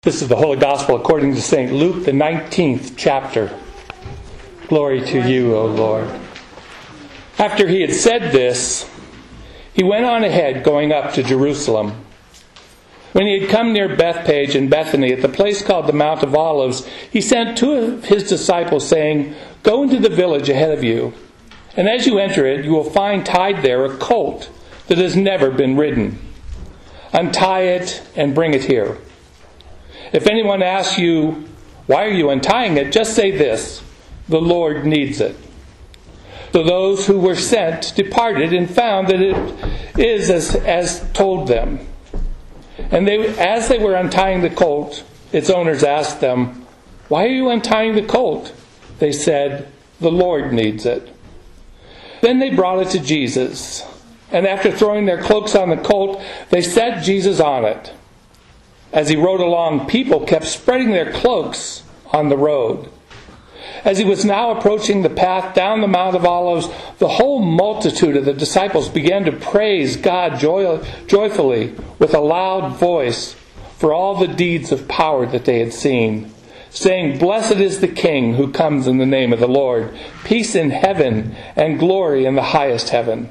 This is the Holy Gospel according to St. Luke, the 19th chapter. Glory to you, O Lord. After he had said this, he went on ahead, going up to Jerusalem. When he had come near Bethphage and Bethany, at the place called the Mount of Olives, he sent two of his disciples, saying, "Go into the village ahead of you, and as you enter it, you will find tied there a colt that has never been ridden. Untie it and bring it here. If anyone asks you, 'Why are you untying it?' just say this, 'The Lord needs it.'" So those who were sent departed and found that it is as told them. And as they were untying the colt, its owners asked them, "Why are you untying the colt?" They said, "The Lord needs it." Then they brought it to Jesus, and after throwing their cloaks on the colt, they set Jesus on it. As he rode along, people kept spreading their cloaks on the road. As he was now approaching the path down the Mount of Olives, the whole multitude of the disciples began to praise God joyfully with a loud voice for all the deeds of power that they had seen, saying, "Blessed is the King who comes in the name of the Lord. Peace in heaven and glory in the highest heaven."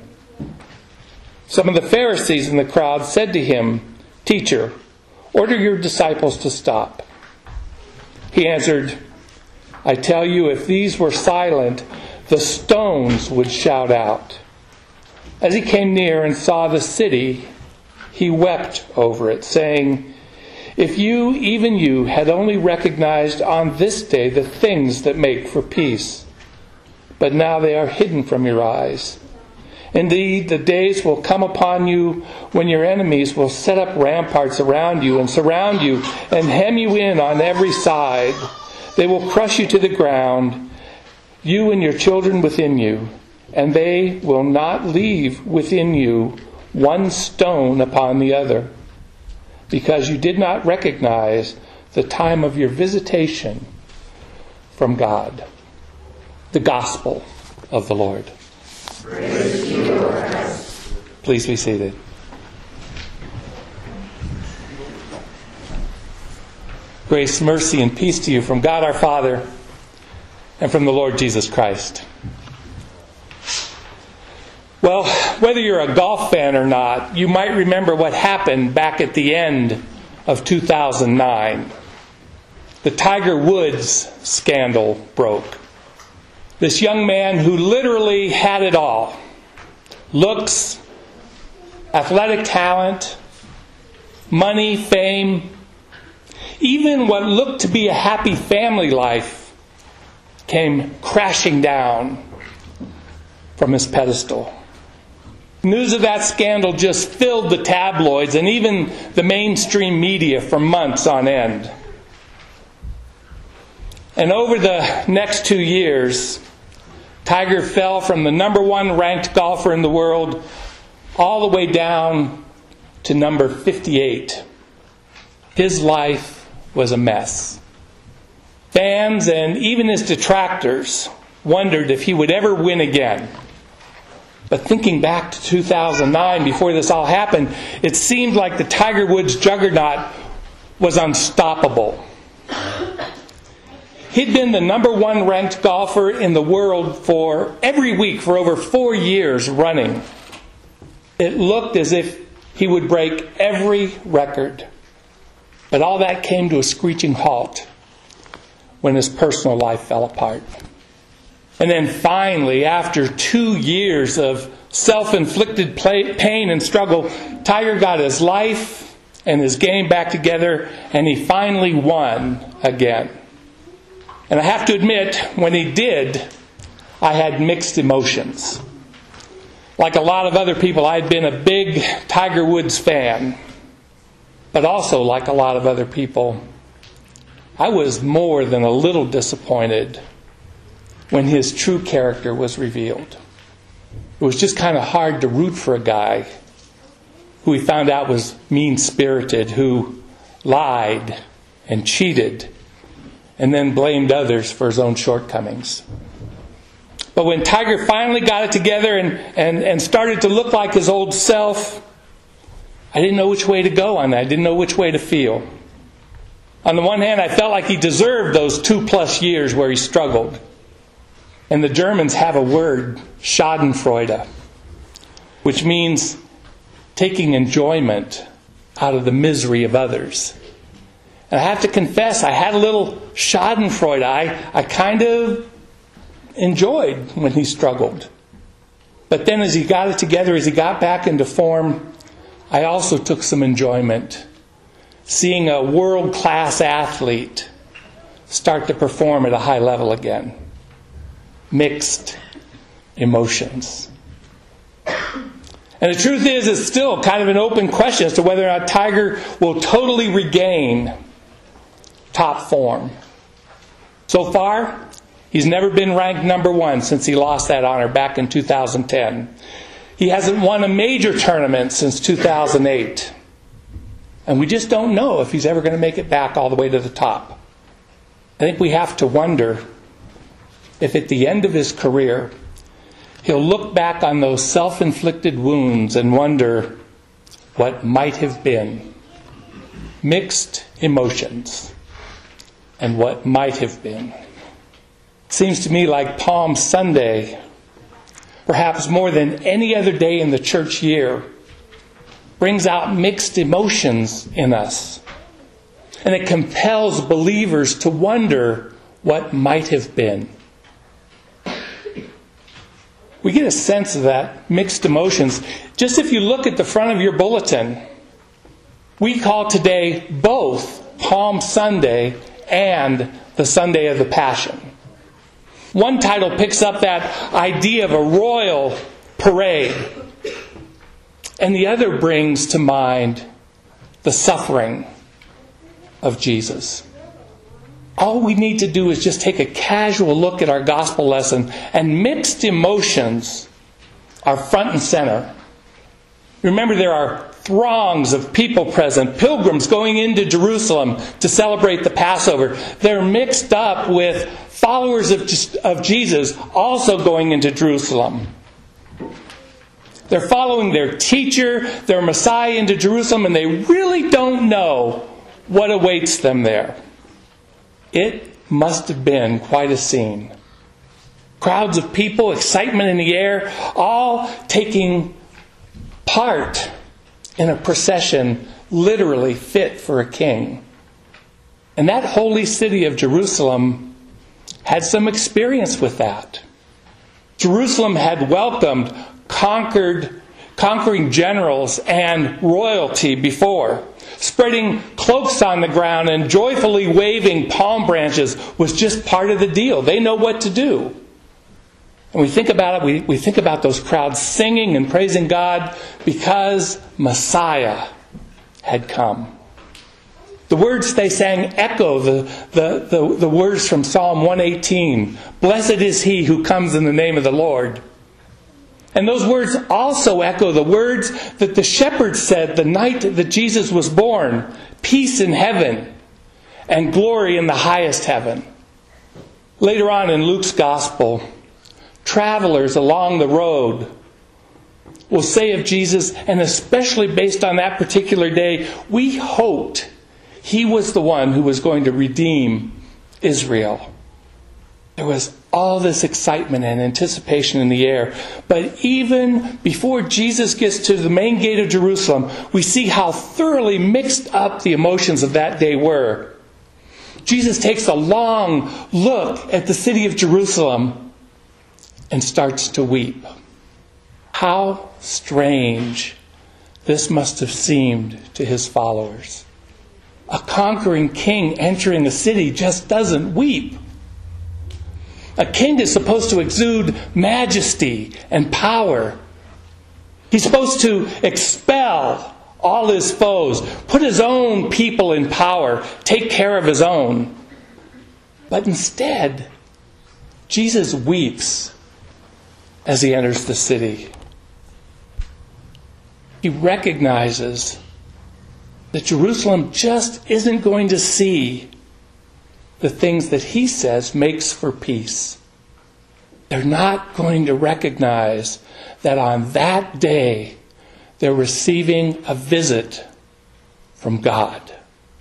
Some of the Pharisees in the crowd said to him, "Teacher, order your disciples to stop." He answered, "I tell you, if these were silent, the stones would shout out." As he came near and saw the city, he wept over it, saying, "If you, even you, had only recognized on this day the things that make for peace, but now they are hidden from your eyes. Indeed, the days will come upon you when your enemies will set up ramparts around you and surround you and hem you in on every side. They will crush you to the ground, you and your children within you, and they will not leave within you one stone upon the other, because you did not recognize the time of your visitation from God." The Gospel of the Lord. Praise to you, Lord Christ. Please be seated. Grace, mercy, and peace to you from God our Father and from the Lord Jesus Christ. Well, whether you're a golf fan or not, you might remember what happened back at the end of 2009. The Tiger Woods scandal broke. This young man who literally had it all: looks, athletic talent, money, fame, even what looked to be a happy family life came crashing down from his pedestal. News of that scandal just filled the tabloids and even the mainstream media for months on end. And over the next 2 years, Tiger fell from the number one ranked golfer in the world all the way down to number 58. His life was a mess. Fans and even his detractors wondered if he would ever win again. But thinking back to 2009, before this all happened, it seemed like the Tiger Woods juggernaut was unstoppable. He'd been the number one ranked golfer in the world for every week for over 4 years running. It looked as if he would break every record. But all that came to a screeching halt when his personal life fell apart. And then finally, after 2 years of self-inflicted pain and struggle, Tiger got his life and his game back together, and he finally won again. And I have to admit, when he did, I had mixed emotions. Like a lot of other people, I'd been a big Tiger Woods fan. But also, like a lot of other people, I was more than a little disappointed when his true character was revealed. It was just kind of hard to root for a guy who we found out was mean-spirited, who lied and cheated and then blamed others for his own shortcomings. But when Tiger finally got it together and started to look like his old self, I didn't know which way to go on that. I didn't know which way to feel. On the one hand, I felt like he deserved those 2+ years where he struggled. And the Germans have a word, Schadenfreude, which means taking enjoyment out of the misery of others. And I have to confess, I had a little Schadenfreude. I kind of enjoyed when he struggled. But then as he got it together, as he got back into form, I also took some enjoyment seeing a world-class athlete start to perform at a high level again. Mixed emotions. And the truth is, it's still kind of an open question as to whether or not Tiger will totally regain top form. So far, he's never been ranked number 1 since he lost that honor back in 2010. He hasn't won a major tournament since 2008. And we just don't know if he's ever going to make it back all the way to the top. I think we have to wonder if at the end of his career, he'll look back on those self-inflicted wounds and wonder what might have been. Mixed emotions and what might have been. Seems to me like Palm Sunday, perhaps more than any other day in the church year, brings out mixed emotions in us. And it compels believers to wonder what might have been. We get a sense of that mixed emotions. Just if you look at the front of your bulletin, we call today both Palm Sunday and the Sunday of the Passion. One title picks up that idea of a royal parade, and the other brings to mind the suffering of Jesus. All we need to do is just take a casual look at our gospel lesson, and mixed emotions are front and center. Remember, there are throngs of people present, pilgrims going into Jerusalem to celebrate the Passover. They're mixed up with followers of Jesus also going into Jerusalem. They're following their teacher, their Messiah, into Jerusalem, and they really don't know what awaits them there. It must have been quite a scene. Crowds of people, excitement in the air, all taking part in a procession literally fit for a king. And that holy city of Jerusalem had some experience with that. Jerusalem had welcomed conquering generals and royalty before. Spreading cloaks on the ground and joyfully waving palm branches was just part of the deal. They know what to do. And we think about it, we think about those crowds singing and praising God because Messiah had come. The words they sang echo the words from Psalm 118. Blessed is he who comes in the name of the Lord. And those words also echo the words that the shepherds said the night that Jesus was born. Peace in heaven and glory in the highest heaven. Later on in Luke's gospel, travelers along the road will say of Jesus, and especially based on that particular day, we hoped he was the one who was going to redeem Israel. There was all this excitement and anticipation in the air. But even before Jesus gets to the main gate of Jerusalem, we see how thoroughly mixed up the emotions of that day were. Jesus takes a long look at the city of Jerusalem and starts to weep. How strange this must have seemed to his followers. A conquering king entering a city just doesn't weep. A king is supposed to exude majesty and power. He's supposed to expel all his foes, put his own people in power, take care of his own. But instead, Jesus weeps as he enters the city. He recognizes that Jerusalem just isn't going to see the things that he says makes for peace. They're not going to recognize that on that day they're receiving a visit from God.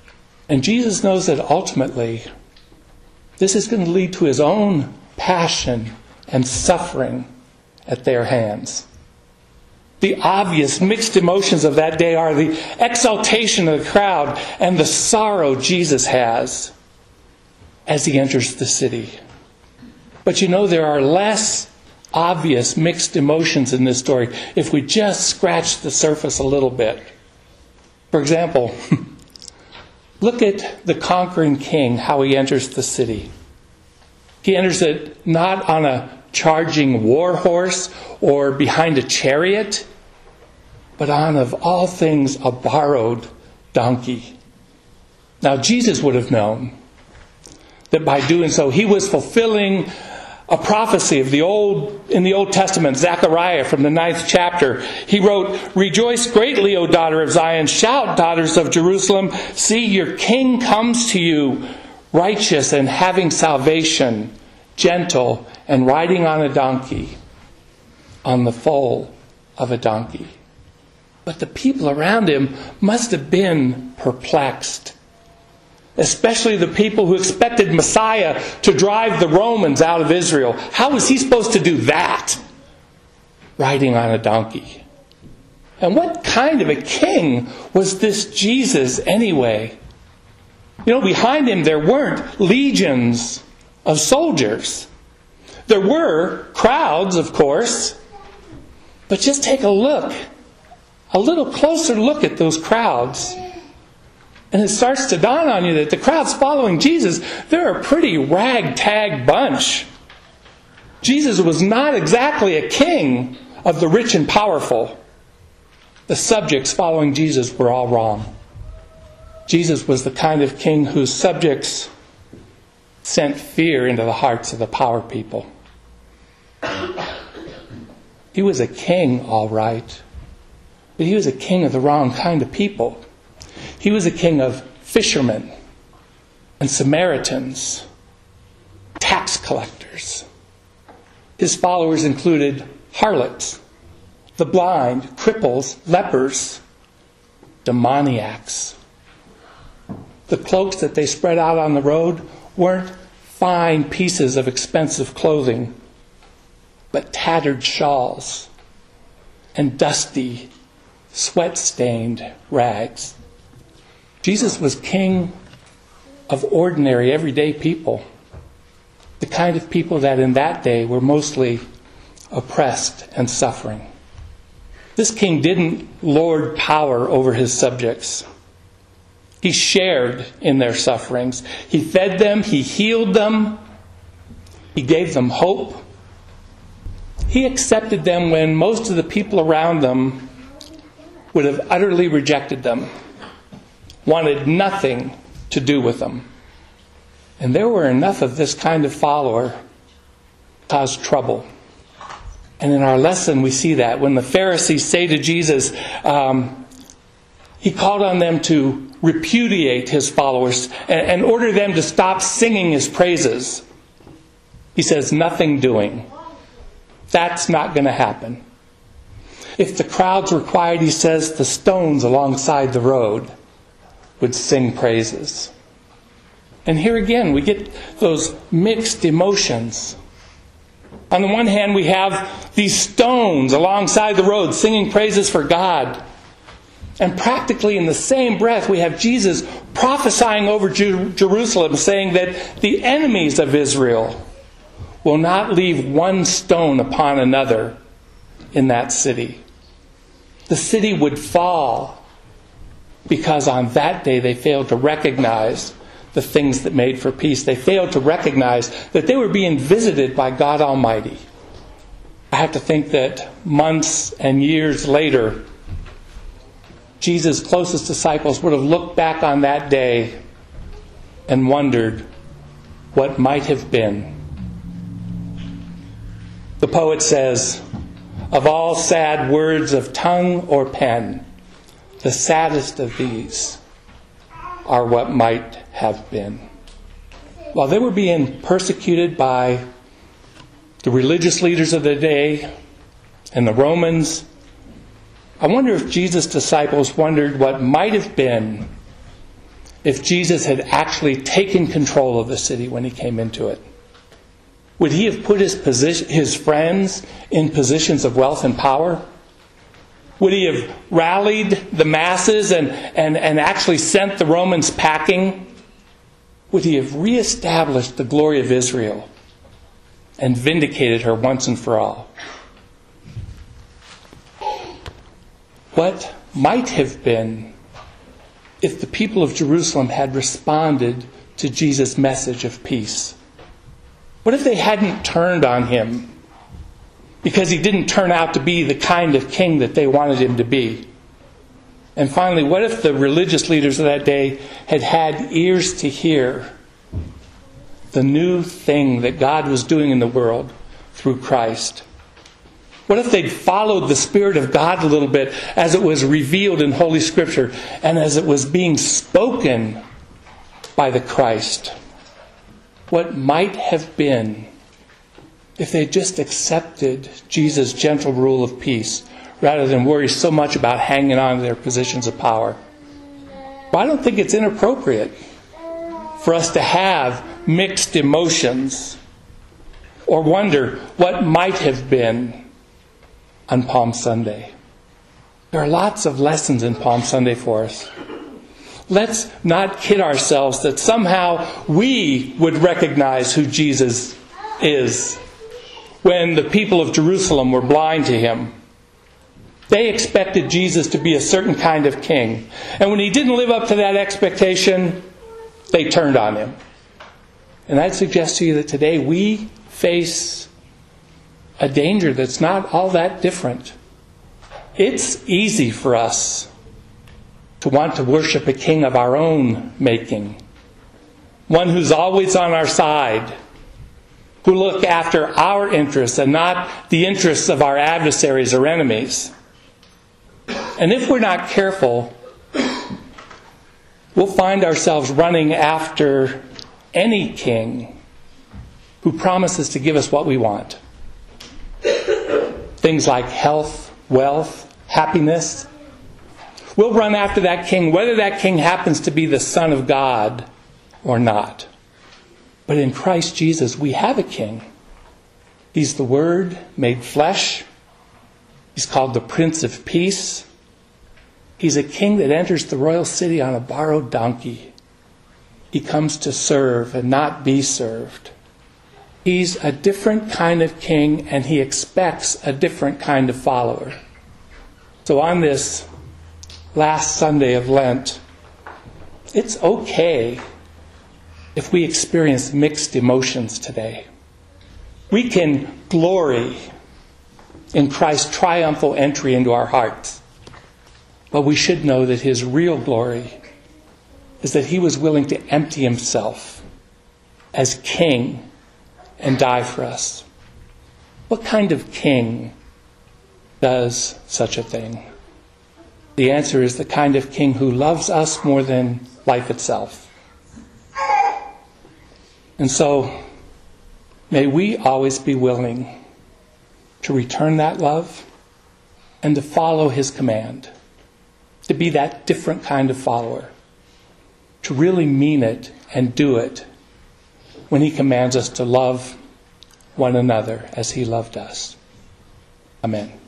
And Jesus knows that ultimately this is going to lead to his own passion and suffering at their hands. The obvious mixed emotions of that day are the exaltation of the crowd and the sorrow Jesus has as he enters the city. But there are less obvious mixed emotions in this story if we just scratch the surface a little bit. For example, look at the conquering king, how he enters the city. He enters it not on a charging war horse or behind a chariot, but on, of all things, a borrowed donkey. Now, Jesus would have known that by doing so, he was fulfilling a prophecy in the Old Testament, Zechariah from the 9th chapter. He wrote, "Rejoice greatly, O daughter of Zion. Shout, daughters of Jerusalem. See, your king comes to you, righteous and having salvation, gentle and riding on a donkey, on the foal of a donkey." But the people around him must have been perplexed. Especially the people who expected Messiah to drive the Romans out of Israel. How was he supposed to do that? Riding on a donkey. And what kind of a king was this Jesus anyway? Behind him there weren't legions of soldiers. There were crowds, of course. But just take a little closer look at those crowds. And it starts to dawn on you that the crowds following Jesus, they're a pretty ragtag bunch. Jesus was not exactly a king of the rich and powerful. The subjects following Jesus were all wrong. Jesus was the kind of king whose subjects sent fear into the hearts of the power people. He was a king, all right, but he was a king of the wrong kind of people. He was a king of fishermen and Samaritans, tax collectors. His followers included harlots, the blind, cripples, lepers, demoniacs. The cloaks that they spread out on the road weren't fine pieces of expensive clothing, but tattered shawls and dusty, sweat-stained rags. Jesus was king of ordinary, everyday people. The kind of people that in that day were mostly oppressed and suffering. This king didn't lord power over his subjects. He shared in their sufferings. He fed them. He healed them. He gave them hope. He accepted them when most of the people around them would have utterly rejected them, wanted nothing to do with them. And there were enough of this kind of follower to cause trouble. And in our lesson we see that when the Pharisees say to Jesus, he called on them to repudiate his followers and order them to stop singing his praises. He says, nothing doing. That's not going to happen. If the crowds were quiet, he says, the stones alongside the road would sing praises. And here again, we get those mixed emotions. On the one hand, we have these stones alongside the road singing praises for God. And practically in the same breath, we have Jesus prophesying over Jerusalem, saying that the enemies of Israel will not leave one stone upon another in that city. The city would fall because on that day they failed to recognize the things that made for peace. They failed to recognize that they were being visited by God Almighty. I have to think that months and years later, Jesus' closest disciples would have looked back on that day and wondered what might have been. The poet says, of all sad words of tongue or pen, the saddest of these are what might have been. While they were being persecuted by the religious leaders of the day and the Romans, I wonder if Jesus' disciples wondered what might have been if Jesus had actually taken control of the city when he came into it? Would he have put his friends in positions of wealth and power? Would he have rallied the masses and actually sent the Romans packing? Would he have reestablished the glory of Israel and vindicated her once and for all? What might have been if the people of Jerusalem had responded to Jesus' message of peace? What if they hadn't turned on him because he didn't turn out to be the kind of king that they wanted him to be? And finally, what if the religious leaders of that day had had ears to hear the new thing that God was doing in the world through Christ? What if they'd followed the Spirit of God a little bit as it was revealed in Holy Scripture and as it was being spoken by the Christ? What might have been if they just accepted Jesus' gentle rule of peace rather than worry so much about hanging on to their positions of power? Well, I don't think it's inappropriate for us to have mixed emotions or wonder what might have been on Palm Sunday. There are lots of lessons in Palm Sunday for us. Let's not kid ourselves that somehow we would recognize who Jesus is when the people of Jerusalem were blind to him. They expected Jesus to be a certain kind of king. And when he didn't live up to that expectation, they turned on him. And I'd suggest to you that today we face a danger that's not all that different. It's easy for us to want to worship a king of our own making, one who's always on our side, who look after our interests and not the interests of our adversaries or enemies. And if we're not careful, we'll find ourselves running after any king who promises to give us what we want. Things like health, wealth, happiness. We'll run after that king, whether that king happens to be the Son of God or not. But in Christ Jesus, we have a king. He's the Word made flesh. He's called the Prince of Peace. He's a king that enters the royal city on a borrowed donkey. He comes to serve and not be served. He's a different kind of king, and he expects a different kind of follower. So on this last Sunday of Lent, it's okay if we experience mixed emotions today. We can glory in Christ's triumphal entry into our hearts. But we should know that his real glory is that he was willing to empty himself as king and die for us. What kind of king does such a thing? The answer is the kind of king who loves us more than life itself. And so, may we always be willing to return that love and to follow his command, to be that different kind of follower, to really mean it and do it when he commands us to love one another as he loved us. Amen.